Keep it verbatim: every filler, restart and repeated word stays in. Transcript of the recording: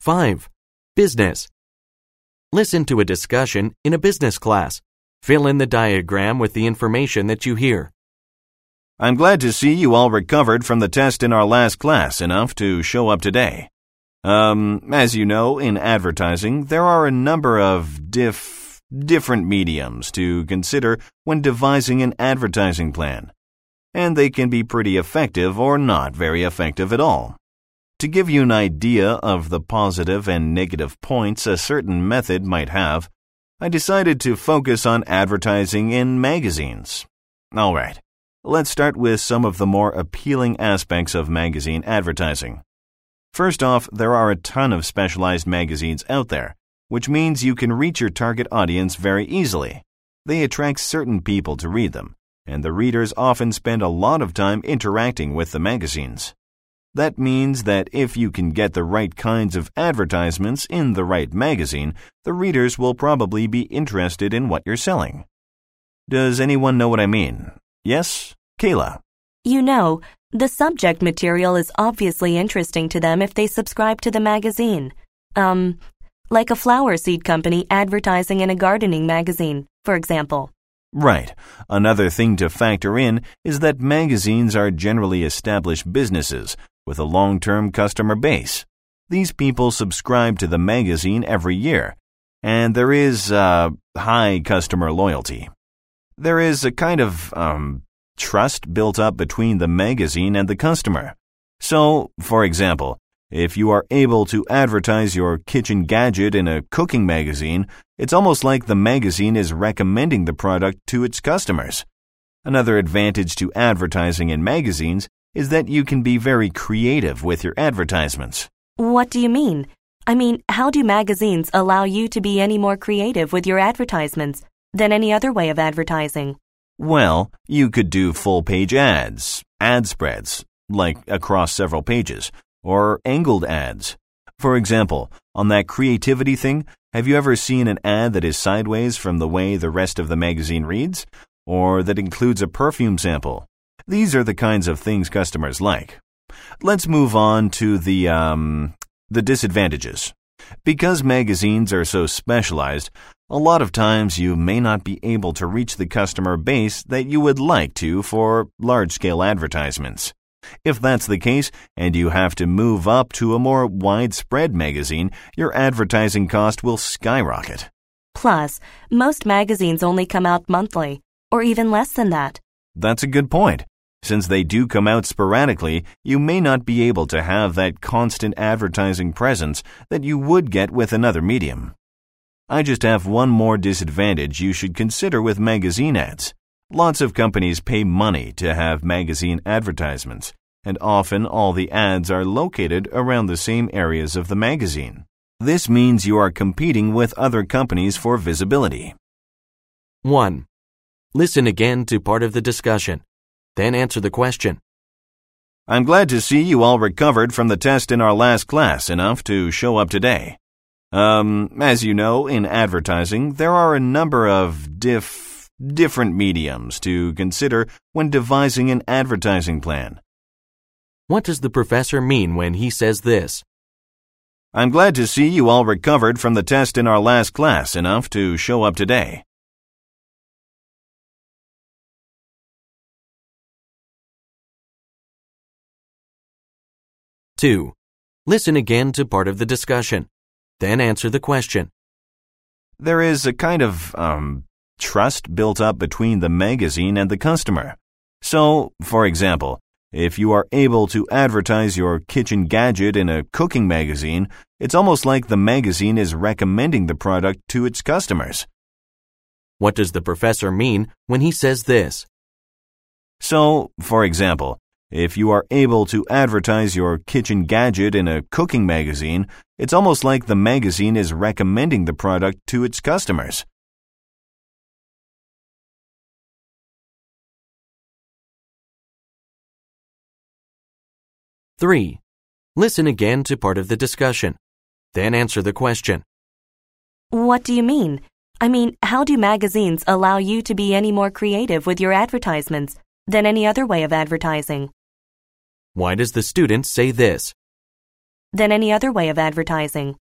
five. Business. Listen to a discussion in a business class. Fill in the diagram with the information that you hear. I'm glad to see you all recovered from the test in our last class enough to show up today. Um, as you know, in advertising, there are a number of diff, different mediums to consider when devising an advertising plan. And they can be pretty effective or not very effective at all. To give you an idea of the positive and negative points a certain method might have, I decided to focus on advertising in magazines. All right, let's start with some of the more appealing aspects of magazine advertising. First off, there are a ton of specialized magazines out there, which means you can reach your target audience very easily. They attract certain people to read them, and the readers often spend a lot of time interacting with the magazines. That means that if you can get the right kinds of advertisements in the right magazine, the readers will probably be interested in what you're selling. Does anyone know what I mean? Yes? Kayla? You know, the subject material is obviously interesting to them if they subscribe to the magazine. Um, like a flower seed company advertising in a gardening magazine, for example. Right. Another thing to factor in is that magazines are generally established businesses with a long-term customer base. These people subscribe to the magazine every year, and there is uh, high customer loyalty. There is a kind of um, trust built up between the magazine and the customer. So, for example, if you are able to advertise your kitchen gadget in a cooking magazine, it's almost like the magazine is recommending the product to its customers. Another advantage to advertising in magazines is that you can be very creative with your advertisements. What do you mean? I mean, how do magazines allow you to be any more creative with your advertisements than any other way of advertising? Well, you could do full-page ads, ad spreads, like across several pages, or angled ads. For example, on that creativity thing, have you ever seen an ad that is sideways from the way the rest of the magazine reads? Or that includes a perfume sample? These are the kinds of things customers like. Let's move on to the, um, the disadvantages. Because magazines are so specialized, a lot of times you may not be able to reach the customer base that you would like to for large-scale advertisements. If that's the case, and you have to move up to a more widespread magazine, your advertising cost will skyrocket. Plus, most magazines only come out monthly, or even less than that. That's a good point. Since they do come out sporadically, you may not be able to have that constant advertising presence that you would get with another medium. I just have one more disadvantage you should consider with magazine ads. Lots of companies pay money to have magazine advertisements, and often all the ads are located around the same areas of the magazine. This means you are competing with other companies for visibility. one. Listen again to part of the discussion. Then answer the question. I'm glad to see you all recovered from the test in our last class enough to show up today. Um, as you know, in advertising, there are a number of diff, different mediums to consider when devising an advertising plan. What does the professor mean when he says this? I'm glad to see you all recovered from the test in our last class enough to show up today. two. Listen again to part of the discussion. Then answer the question. There is a kind of, um, trust built up between the magazine and the customer. So, for example, if you are able to advertise your kitchen gadget in a cooking magazine, it's almost like the magazine is recommending the product to its customers. What does the professor mean when he says this? So, for example, if you are able to advertise your kitchen gadget in a cooking magazine, it's almost like the magazine is recommending the product to its customers. three. Listen again to part of the discussion. Then answer the question. What do you mean? I mean, how do magazines allow you to be any more creative with your advertisements than any other way of advertising? Why does the student say this? than any other way of advertising.